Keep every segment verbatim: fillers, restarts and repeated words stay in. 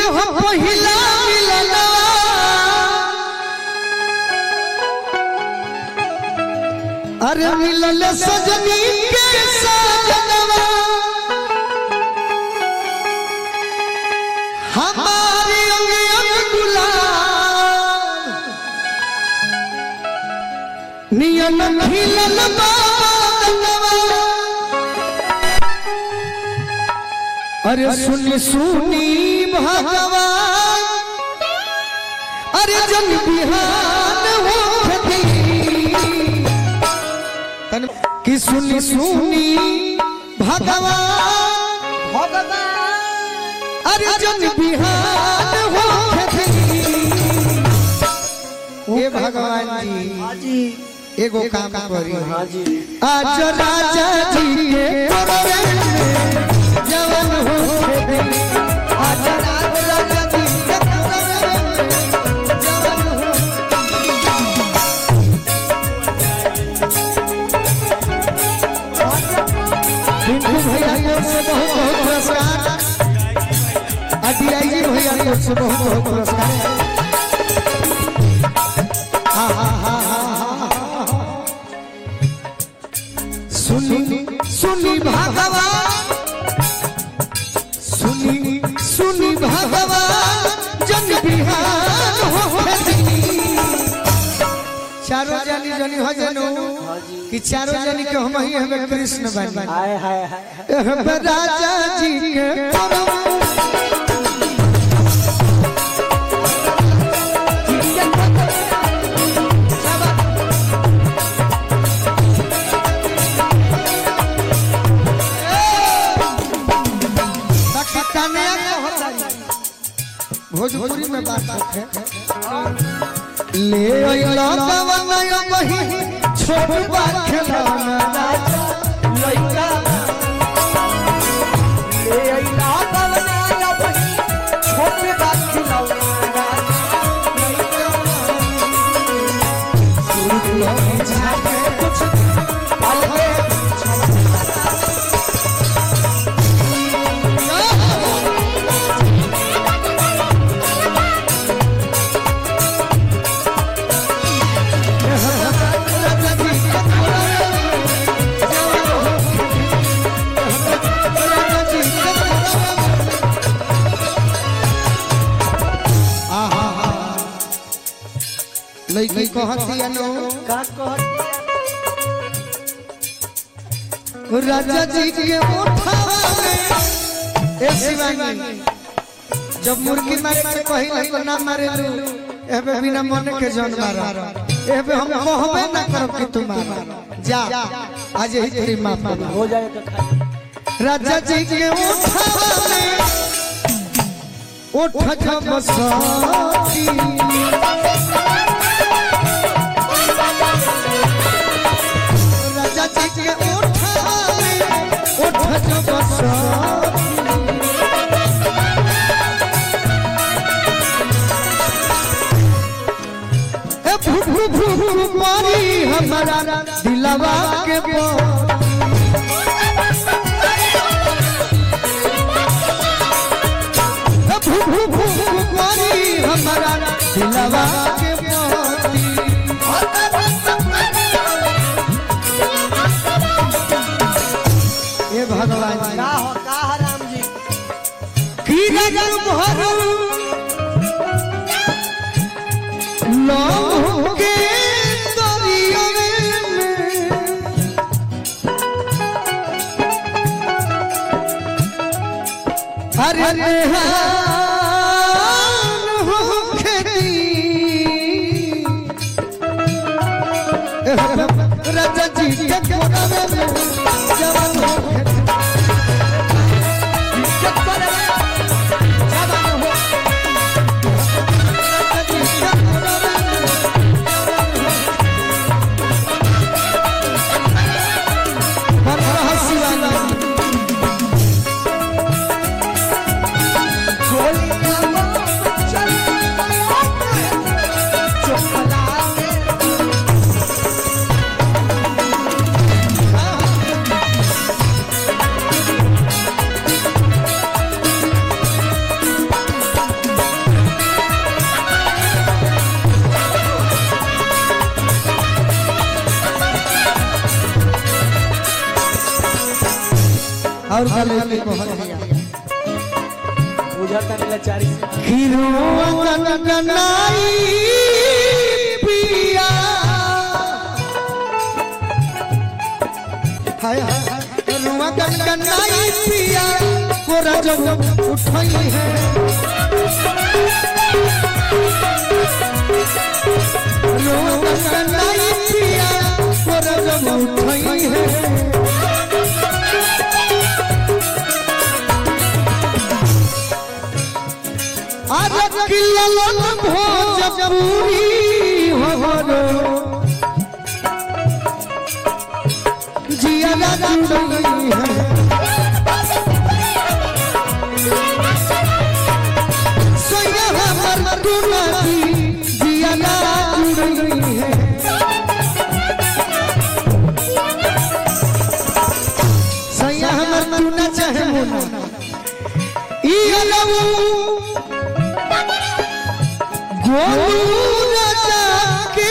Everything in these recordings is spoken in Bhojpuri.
जहाँ पहिला मिलना अरे मिलल सजनी के सजनवा हमारी अंग अंग गुलाल नियन खिलल बादनवा अरे सुनी सुनी भगवान अरे जन बिहान हो कि सुनी सुनी भगवान भगवान अरे जन बिहान हो ये भगवान जी एगो काम करी आज राजा जी के जवन हो आज राजा जी के जवन हो पिंटू भैया की ओर से बहुत बहुत पुरस्कार अडियाई भैया की ओर से बहुत बहुत पुरस्कार हाँ हाँ हाँ हाँ सुनी सुनी भगवान सुनी सुनी भगवान जन बिहान हो चारों जानी जानी हो जनो कि चारों जानी के हम ही हमें कृष्ण बन हाय हाय हाय राजा जी के भोजपुरी में बात है ले आइला कवनया बही छोट बा खिलौना लइका ले आइला कवनया बही छोट बा खिलौना लइका झाके कुछ अलगे लइकी कहती अनो का कहती राजा जी के उठावा में ए शिवानी जब मुर्गी मार के कहिला तो ना मारे लू एबे बिना मन के जान मारा एबे हम कहबे ना करब कि तुम मार जा आज ही तेरी माफ हो जाए तो खा राजा जी के उठावा में उठ जब साथी के उठावे उठ जब ए भू भू भू मारी हमारा दिलवा के बो ए भू भू भू मारी हमारा दिलवा के मोती ये भगवान जी का हो का राम जी की नगर भरो लोग के दरिया में हरे नेहान हो खेती राजा जी के कोरावे में जवान हो Holy और गले में कहल दिया बुझाता मिला चारी खिरुआ गनगनाई पिया हाय हाय खिरुआ गनगनाई पिया कोरा जब उठाई है खिरुआ गनगनाई पिया कोरा जब उठाई है आज किल्लत भोजपुरी होरो जिया जुड़ी है सोया हमर दुना की जिया जुड़ी है सोया हमर दुना चाहे मुना ई अलऊ गोलू जाके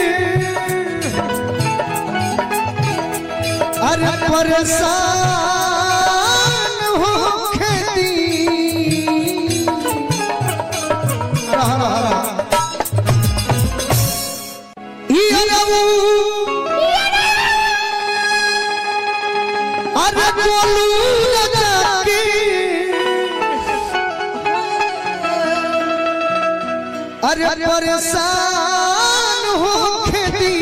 अरे परेशान हो खेती अरे गोलू जाके अरे परेशान हो खेती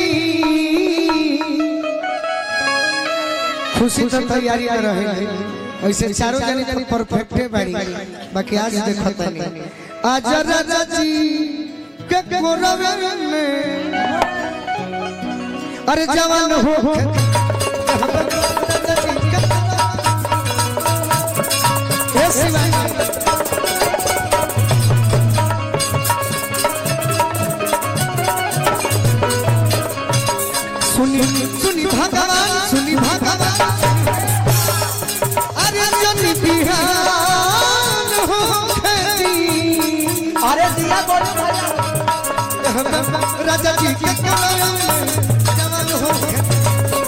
खुशी तो तैयारी कर रहे हैं वैसे चारों जने जने परफेक्ट है बाड़ी बाकी आज देखो तनी आज राजा जी के कोरवे में अरे जवान हो ए शिवानी सुनी सुनी भगवान सुनी भगवान अरे जनी बिहान हो खेती अरे दिया बोलो भैया राजा जी के जवान हो